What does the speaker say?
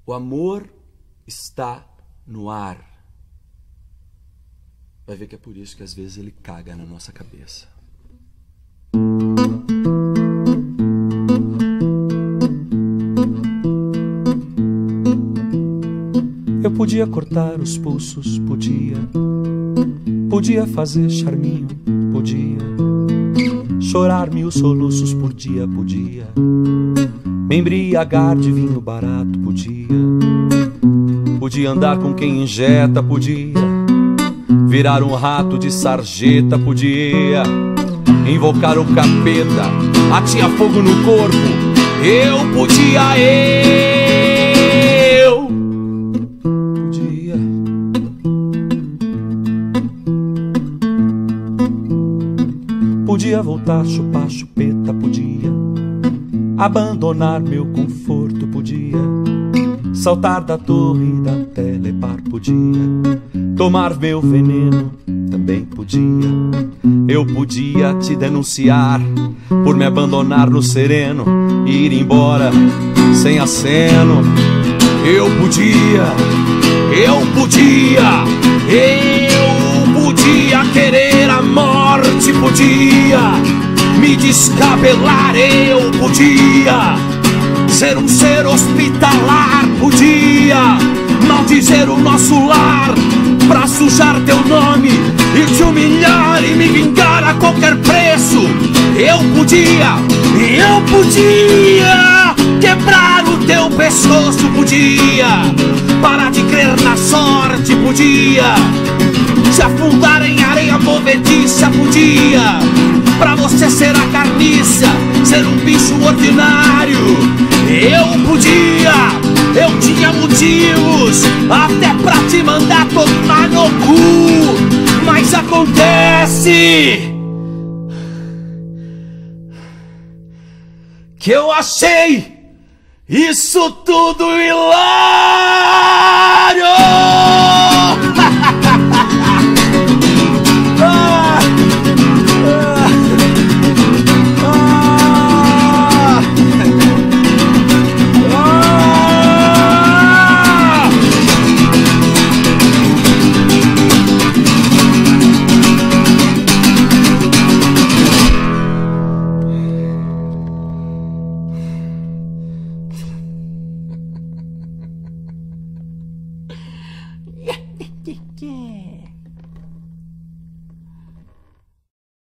O amor está no ar. Vai ver que é por isso que às vezes ele caga na nossa cabeça. Eu podia cortar os pulsos, podia fazer charminho, podia chorar 1000 soluços por dia, podia me embriagar de vinho barato, podia andar com quem injeta, podia virar um rato de sarjeta, podia invocar o capeta, atinha fogo no corpo, eu podia. Podia voltar, chupar chupeta, podia abandonar meu conforto, podia saltar da torre da Telepar, podia tomar meu veneno, também podia. Eu podia te denunciar por me abandonar no sereno e ir embora sem aceno. Eu podia querer a morte, podia me descabelar, eu podia ser um ser hospitalar, podia maldizer o nosso lar pra sujar teu nome e te humilhar e me vingar a qualquer preço. Eu podia quebrar o teu pescoço, podia parar de crer na sorte, podia se afundar em areia movediça, podia pra você ser a carniça, ser um bicho ordinário. Eu tinha motivos até pra te mandar tomar no cu, mas acontece que eu achei isso tudo hilário.